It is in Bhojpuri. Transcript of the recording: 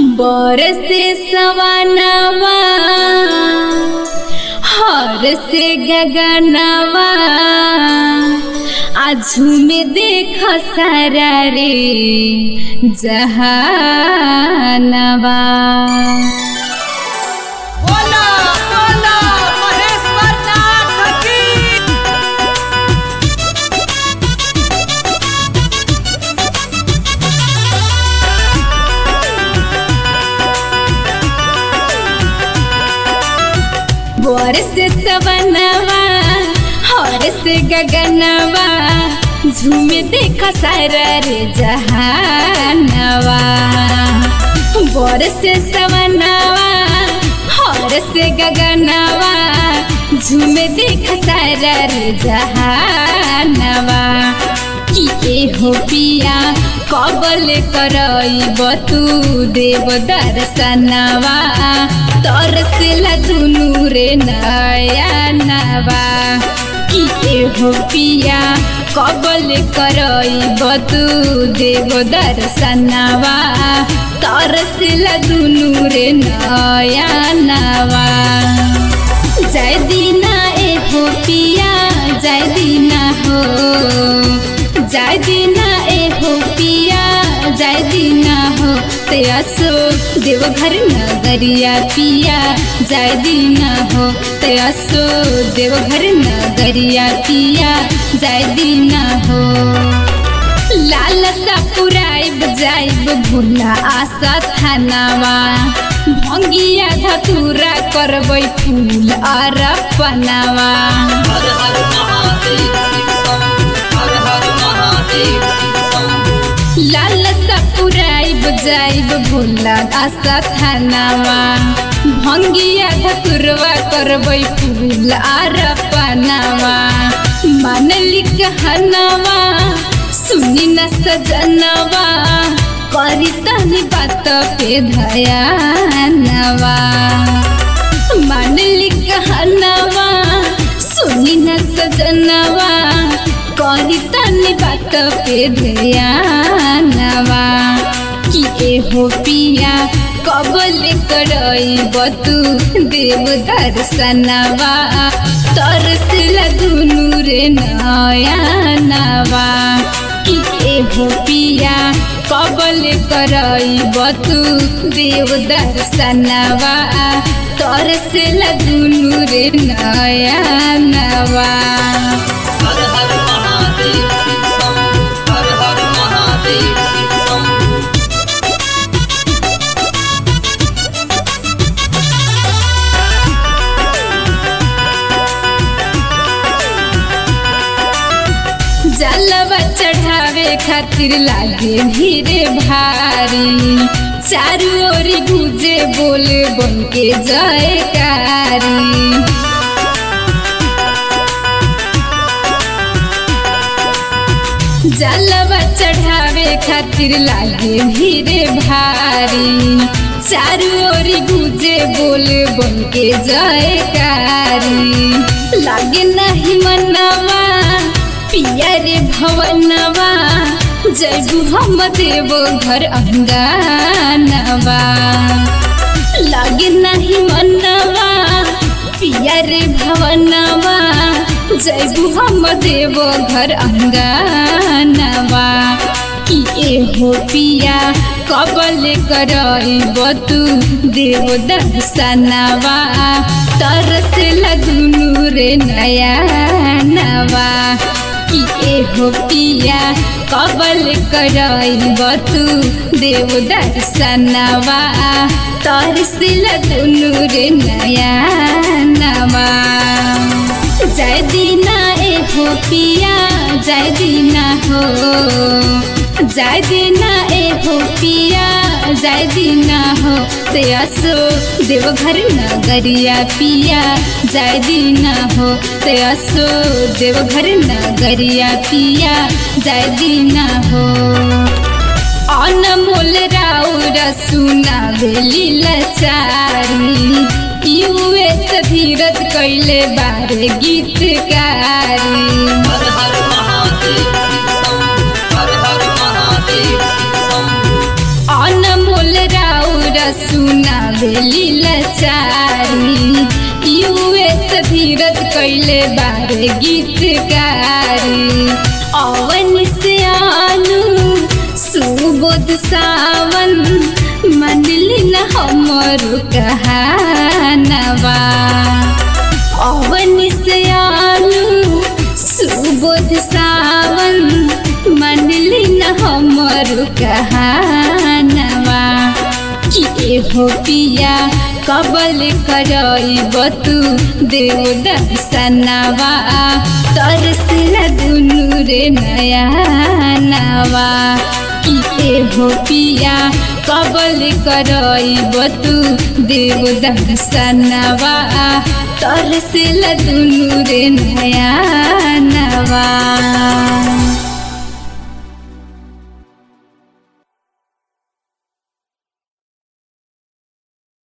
बरसे सवनवा हर से गगनवा आजू में देख सारा रे जहानवा। बरसे सवनवा हर से गगनवा झूमे देख सारा रे जहानवा। बरसे सवनवा हर से गगनवा झूमे देख सारा रे जहानवा। कि एहो पिया कबल करइब तू देव दर्शनवा तरसेला दुनु रे नयनवा। कि एहो पिया कबल करइब तू देव दर्शनवा तरसेला दुनु रे नयनवा। जय दीना एहो पिया जय दीना हो जय दीना एहो पिया जय दीना हो ते असो देवघर नगरिया पिया जय दीना हो ते असो देवघर नगरिया पिया जय दीना हो। लालसा पुराइब जाइब भुला आशा थानावा भंगिया धतूरा करबै फूल अरपनावा। लालसा पुराइब जाइब भोला आशा थानावा भंगिया धतुरवा करबै फूल अरपनावा। मानली कहनावा सुनी न सजनवा करी तनी बात पे ध्यानवा। मानली कहनावा सुनी न सजनवा करी तनी बात पे ध्यानवा। कि एहो पिया कबल करइब तू देव दर्शनवा तरसेला दुनु रे नयनवा। कि एहो पिया कबल करइब तू देव दर्शनवा तरसेला दुनु रे नयनवा। जलवा चढ़ावे खातिर लागे भीड़ भारी चारू ओरी गुजे बोल बन के जयकारी। जलवा चढ़ावे खातिर लागे भीड़ भारी चारू ओरी गुजे बोल बन के जयकारी। लागे नहीं मनवा पिया रे भवनवा जयबू हम देव घर अंगनवा। लागे नहीं मनवा पिया रे भवनवा जयबू हम देव घर अंगनवा। कि एहो पिया कबल करइब तू देव दर्शनवा तरसेला दुनु रे नयनवा। कि एहो पिया कबल करइब तू देव दर्शनवा तरसेला दुनु रे नयनवा। जय दीना एहो पिया जय दीना हो जय दीना एहो पिया जय दीना हो ते असो देवघर नगरिया पिया जय दीना हो ते असो देवघर नगरिया पिया जय दीना हो। अनमोल राउर सुनावे लीलाचारी यूएस धीरज कैले बारे गीतकारी। अनमोल राउर सुनावेली लाचारी यूएस धीरज कैले बारे गीतकारी अवन से आनु सुबोध सावन मनली न हमरो कहानवा अवन से आनु सुबोध सावन मनली न हमरो कहानवा कि हो पिया कबल करइब तू देव दर्शनवा तरसला दुनु रे नया नवा कि हो पिया कबल करइब तू देव दर्शनवा तरसला दुनु रे नया नवा।